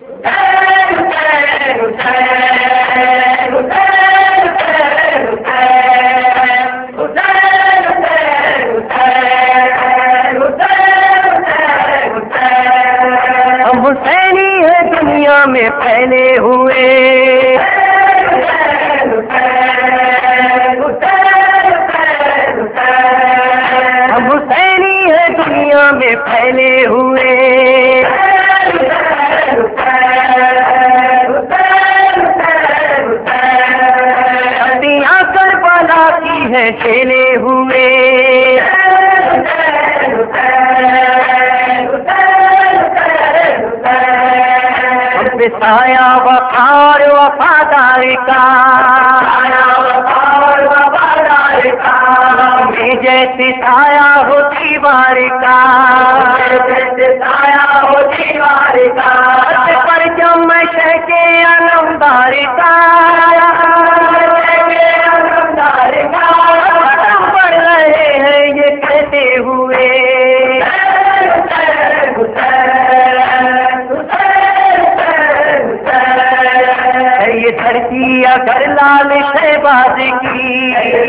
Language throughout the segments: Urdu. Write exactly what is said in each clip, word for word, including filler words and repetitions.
حسینی ہے دنیا میں پھیلے ہوئے، ہم حسینی ہے دنیا میں پھیلے ہوئے، ہڈیاں کربلا کی ہے کھیلے ہوئے، سایہ وقار وفادار کا، میں جیسے سایہ ہو دیوار کا، پر جم کے علمدار کا، پڑھ رہے ہیں یہ کہتے ہوئے، یہ دھرتی اگر لال شہباز کی،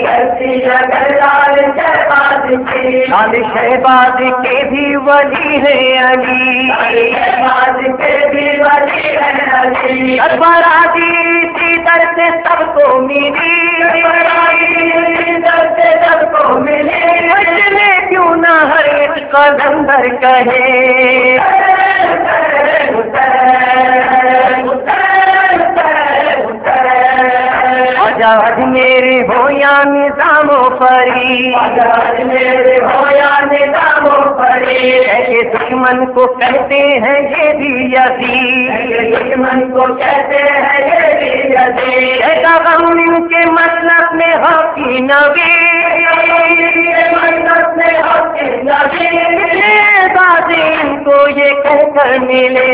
لال شہباز کے بھی ولی ہے علی، برادری اسی در سے سب کو ملی، میں کیوں نہ ہر ایک قلندر کہے، آج میرے ہو یا نظام و فری، ایسے دشمن کو کہتے ہیں یہ بھی یزید، ایسا غم ان کے مسلک میں حقی نبی، بازی ان کو یہ کہہ کر ملے،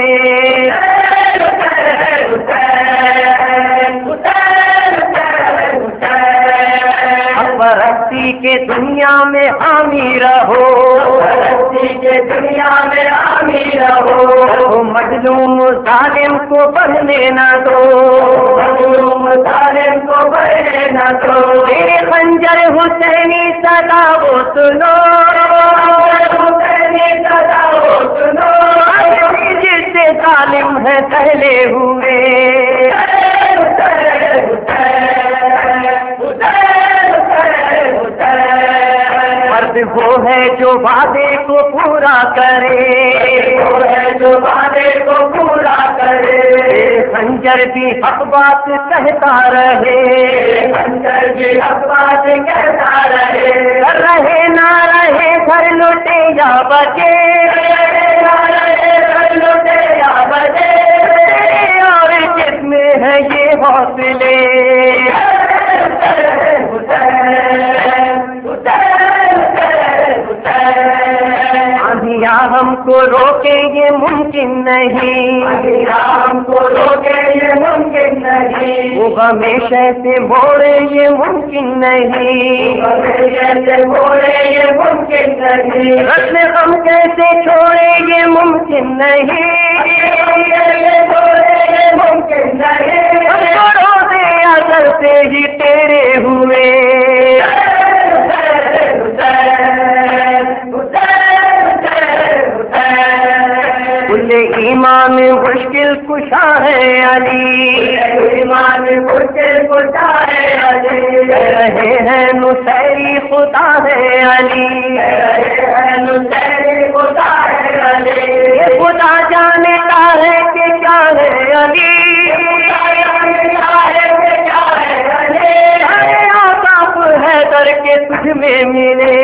رسی کے دنیا میں حامی رہو، مظلوم ظالم کو بڑھنے نہ دو، میرے خنجر حسینی صدا وہ سنو، جس سے ظالم ہے پہلے ہوئے، مرد وہ ہے جو وعدے کو پورا کرے، خنجر بھی حق بات کہتا رہے، رہے نہ رہے گھر لوٹے یا بچے، اور جس میں ہے یہ حوصلے، ہم کو روکے یہ ممکن نہیں، ہم کو روکے یہ ممکن نہیں، وہ ہمیشہ سے موڑے یہ ممکن نہیں، موڑے یہ ممکن نہیں، رسم غم کیسے چھوڑے یہ ممکن نہیں، ممکن نہیں، روزے اثر سے ہی تیرے ہوئے، ایمان مشکل کشا ہے علی، ایمان مشکل کشا ہے علی، رہے ہیں نصیری خدا ہے علی، نصیری خدا ہے علی، خدا جانتا ہے کہ کیا ہے علی، آقا حیدر کے تجھ میں ملے،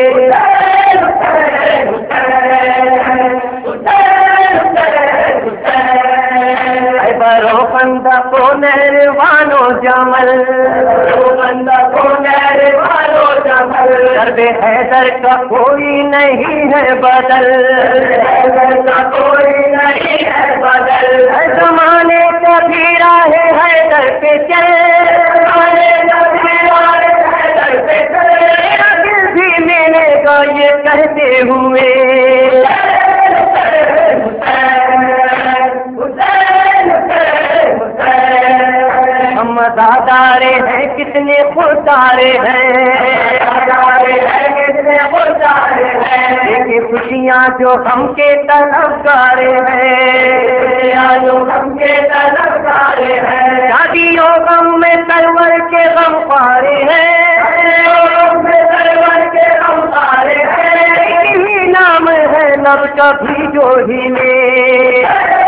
بندہ کو نہروانو جمل، بندہ کو نہروانو جمل، درد حیدر کا کوئی نہیں ہے بدل، حیدر کا کوئی نہیں ہے بدل، زمانے کا بھی راہ حیدر پہ چل، زمانے کا بھی راہ حیدر پہ چل، دل بھی ملے گا یہ کہتے ہوئے، حسین حسین عزادار ہیں کتنے خوددار ہیں، کتنے خوددار ہیں، یہ خوشیاں جو ہم کے طلبگار ہیں، جو ہم کے طلبگار ہیں، شادیوں غم میں سرور کے غم پارے ہیں، سرور کے غم پارے ہیں، یہی نام ہے لب کبھی جو ہی میں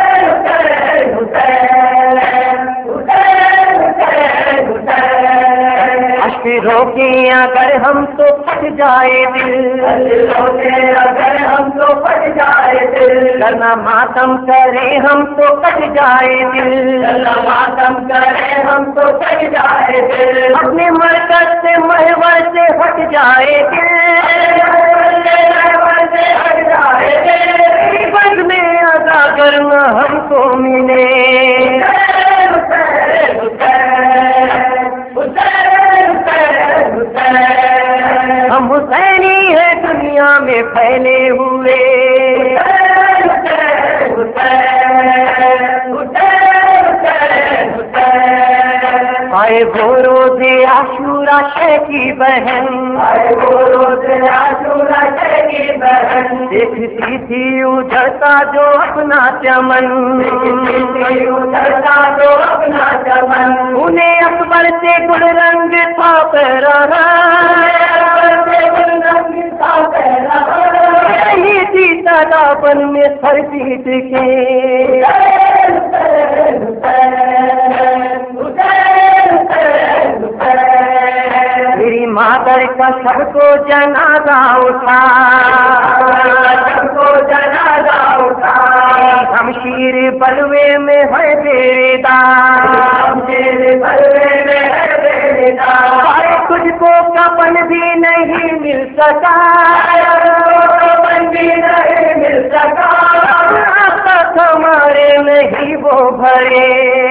روکے اگر ہم تو پھٹ جائے دل، روکے اگر ہم تو پھٹ جائے دل، کرنا ماتم کرے ہم تو کٹ جائے دل، کرنا ماتم کرے ہم تو کٹ جائے دل، اپنے مرکز سے محور سے ہٹ جائے دل، محور سے ہٹ جائے دل، بند میں ادا کرنا ہم کو ملے، ہم حسینی ہیں دنیا میں پھیلے ہوئے، آئے وہ روز عاشورہ شے کی بہن، آئے وہ روز عاشورہ شے کی بہن، دیکھتی تھی اجڑتا جو اپنا چمن، اجڑتا جو اپنا چمن، انہیں اکبر سے گل رنگ تھا پہرانا، یہی تھی تڑاپن میں سر پیٹ کے، میری مادر کا سب کو جنازہ اٹھا، سب کو جنازہ اٹھا، شمشیر بلوے میں ہے تیرے داغ، شمشیر بلوے میں ہے تیرے داغ، تجھ کو کفن بھی نہیں مل سکا، کفن بھی نہیں مل سکا، تک ہمارے نہیں وہ بھرے،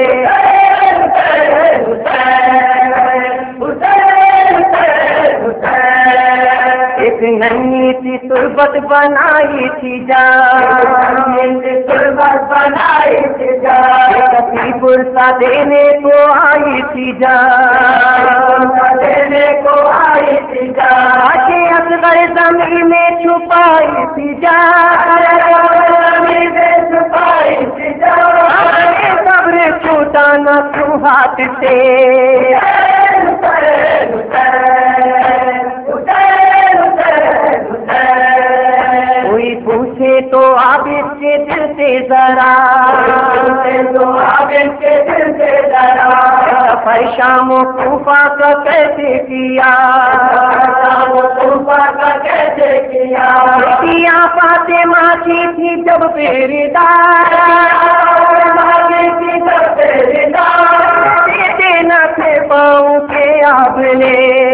ایک ننھی سی تربت بنائی تھی جان، تربت بنائی تھی جان، کسی پرسا دینے کو آئی تھی جان، دینے کو آئی تھی جان، کے اصغر زمین میں چھپائی تھی جان، زمین میں چھپائی تھی جان، قبر چھوٹا نہ تو ہاتھ سے، کوئی پوچھے تو عابد کے دل سے ذرا، تو عابد کے دل سے ذرا، سفر شام و کوفہ کا کیسے کیا، شام و کوفہ کا کیسے کیا، کیا فاطمہ کی تھی جب پیری دار، دیتے نہ تھے پاؤں کے آپ نے،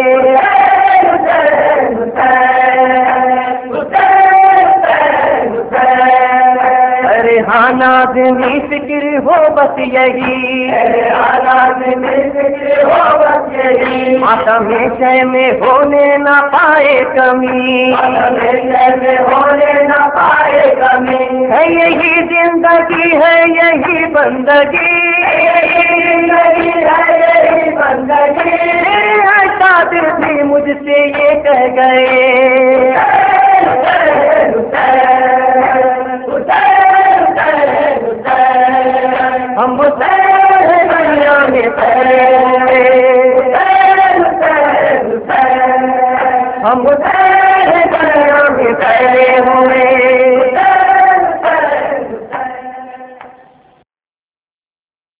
آدمی فکر ہو بس یہی، آدمی فکر ہو بس یہی، ماتم شے میں ہونے نہ پائے کمی، شے میں ہونے نہ پائے کمی، ہے یہی زندگی ہے یہی بندگی، یہی ہے یہی بندگی، میرے قادر بھی مجھ سے یہ کہہ گئے، ہم دنیا میں پھیلے ہوئے، ہم دنیا میں پھیلے ہوئے،